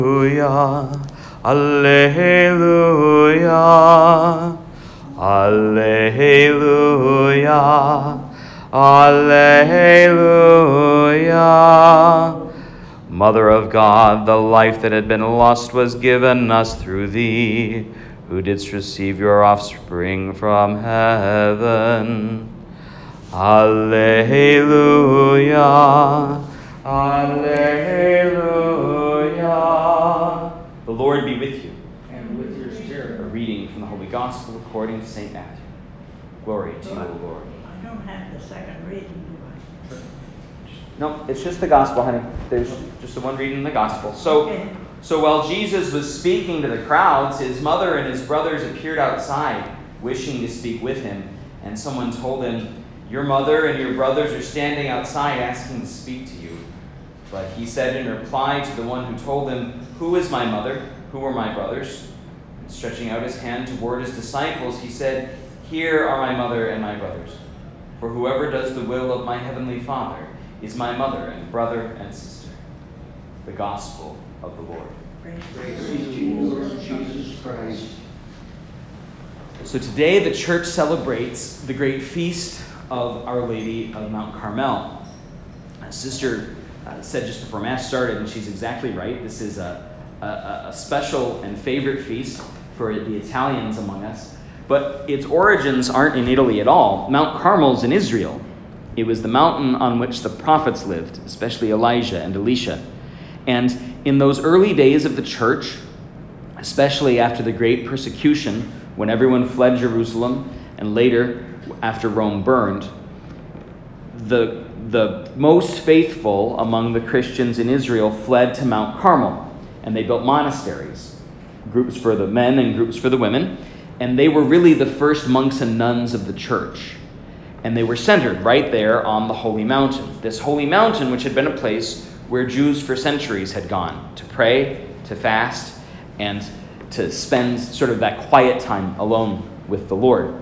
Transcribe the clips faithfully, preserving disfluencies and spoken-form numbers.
Alleluia, Alleluia, Alleluia, Alleluia. Mother of God, the life that had been lost was given us through thee, who didst receive your offspring from heaven. Alleluia, Alleluia. The Lord be with you. And with your spirit. A reading from the Holy Gospel according to Saint Matthew. Glory to you, Lord. I don't have the second reading, do I? No, it's just the Gospel, honey. There's just the one reading in the Gospel. So, Okay. so while Jesus was speaking to the crowds, his mother and his brothers appeared outside, wishing to speak with him. And someone told him, "Your mother and your brothers are standing outside asking to speak to you." But he said in reply to the one who told him, "Who is my mother? Who are my brothers?" And stretching out his hand toward his disciples, he said, "Here are my mother and my brothers. For whoever does the will of my heavenly Father is my mother and brother and sister." The Gospel of the Lord. Praise Praise to you, Lord Jesus Christ. So today the church celebrates the great feast of Our Lady of Mount Carmel. A sister uh, said just before Mass started, and she's exactly right, this is a, a, a special and favorite feast for the Italians among us. But its origins aren't in Italy at all. Mount Carmel's in Israel. It was the mountain on which the prophets lived, especially Elijah and Elisha. And in those early days of the church, especially after the great persecution, when everyone fled Jerusalem, and later after Rome burned, the, the most faithful among the Christians in Israel fled to Mount Carmel, and they built monasteries, groups for the men and groups for the women, and they were really the first monks and nuns of the church. And they were centered right there on the Holy Mountain, this Holy Mountain which had been a place where Jews for centuries had gone to pray, to fast, and to spend sort of that quiet time alone with the Lord.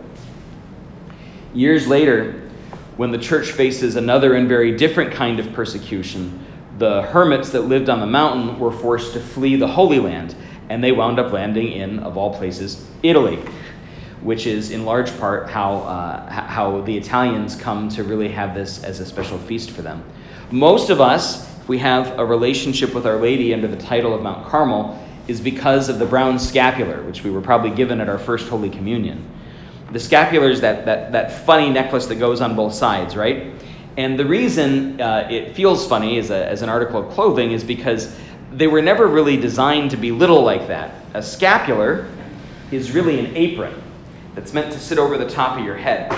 Years later, when the church faces another and very different kind of persecution, the hermits that lived on the mountain were forced to flee the Holy Land, and they wound up landing in, of all places, Italy, which is in large part how, uh, how the Italians come to really have this as a special feast for them. Most of us, if we have a relationship with Our Lady under the title of Mount Carmel, is because of the brown scapular, which we were probably given at our first Holy Communion. The scapular is that, that, that funny necklace that goes on both sides, right? And the reason uh, it feels funny as, a, as an article of clothing is because they were never really designed to be little like that. A scapular is really an apron that's meant to sit over the top of your head.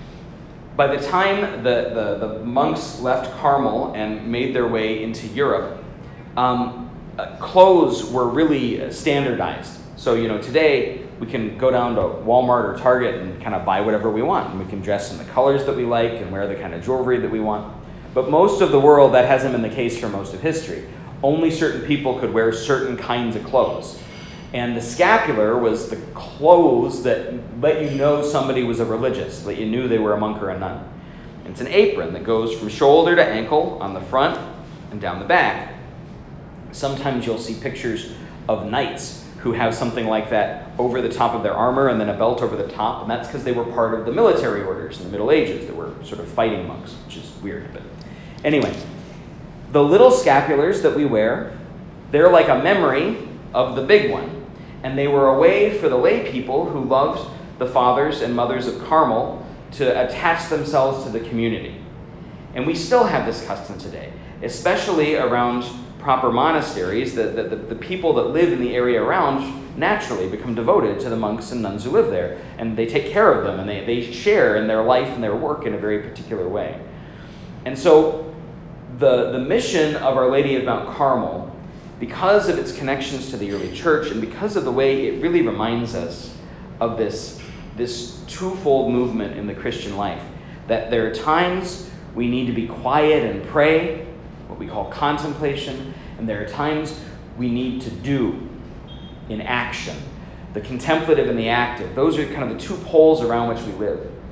By the time the, the, the monks left Carmel and made their way into Europe, um, Uh, clothes were really standardized. So, you know, today we can go down to Walmart or Target and kind of buy whatever we want. And we can dress in the colors that we like and wear the kind of jewelry that we want. But most of the world, that hasn't been the case for most of history. Only certain people could wear certain kinds of clothes. And the scapular was the clothes that let you know somebody was a religious, that you knew they were a monk or a nun. And it's an apron that goes from shoulder to ankle on the front and down the back. Sometimes you'll see pictures of knights who have something like that over the top of their armor and then a belt over the top, and that's because they were part of the military orders in the Middle Ages that were sort of fighting monks, which is weird. But anyway, the little scapulars that we wear, they're like a memory of the big one, and they were a way for the lay people who loved the fathers and mothers of Carmel to attach themselves to the community. And we still have this custom today, especially around proper monasteries. The, the, the people that live in the area around naturally become devoted to the monks and nuns who live there, and they take care of them, and they, they share in their life and their work in a very particular way. And so the, the mission of Our Lady of Mount Carmel, because of its connections to the early church and because of the way it really reminds us of this, this twofold movement in the Christian life, that there are times we need to be quiet and pray, what we call contemplation, and there are times we need to do in action. The contemplative and the active, those are kind of the two poles around which we live.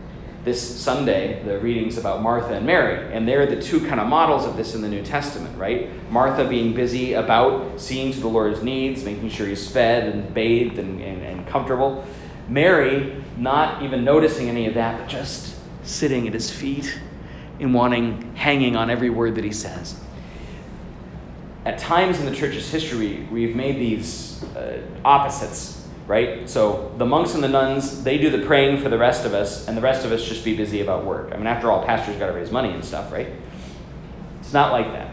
this Sunday, the readings about Martha and Mary, and they're the two kind of models of this in the New Testament, right? Martha being busy about seeing to the Lord's needs, making sure he's fed and bathed and, and, and comfortable. Mary, not even noticing any of that, but just sitting at his feet and wanting, hanging on every word that he says. At times in the church's history, we've made these uh, opposites, right? So the monks and the nuns, they do the praying for the rest of us, and the rest of us just be busy about work. I mean, after all, pastors got to raise money and stuff, right? It's not like that.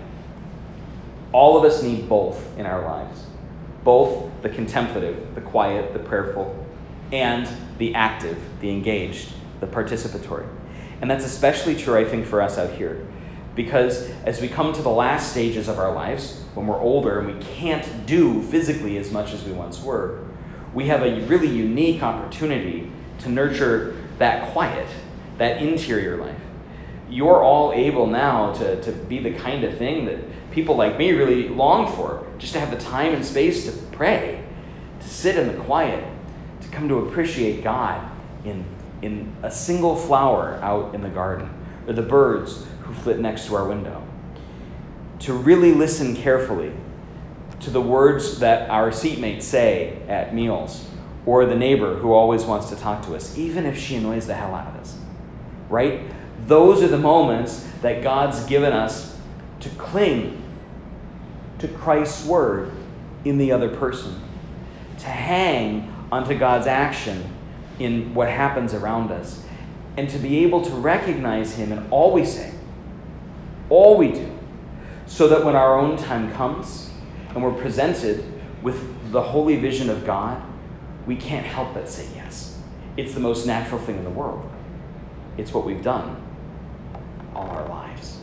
All of us need both in our lives. Both the contemplative, the quiet, the prayerful, and the active, the engaged, the participatory. And that's especially true, I think, for us out here. Because as we come to the last stages of our lives, when we're older and we can't do physically as much as we once were, we have a really unique opportunity to nurture that quiet, that interior life. You're all able now to, to be the kind of thing that people like me really long for, just to have the time and space to pray, to sit in the quiet, to come to appreciate God in, in a single flower out in the garden, or the birds who flit next to our window. To really listen carefully to the words that our seatmates say at meals, or the neighbor who always wants to talk to us, even if she annoys the hell out of us, right? Those are the moments that God's given us to cling to Christ's word in the other person, to hang onto God's action in what happens around us, and to be able to recognize him in all we say, all we do, so that when our own time comes and we're presented with the holy vision of God, we can't help but say yes. It's the most natural thing in the world. It's what we've done all our lives.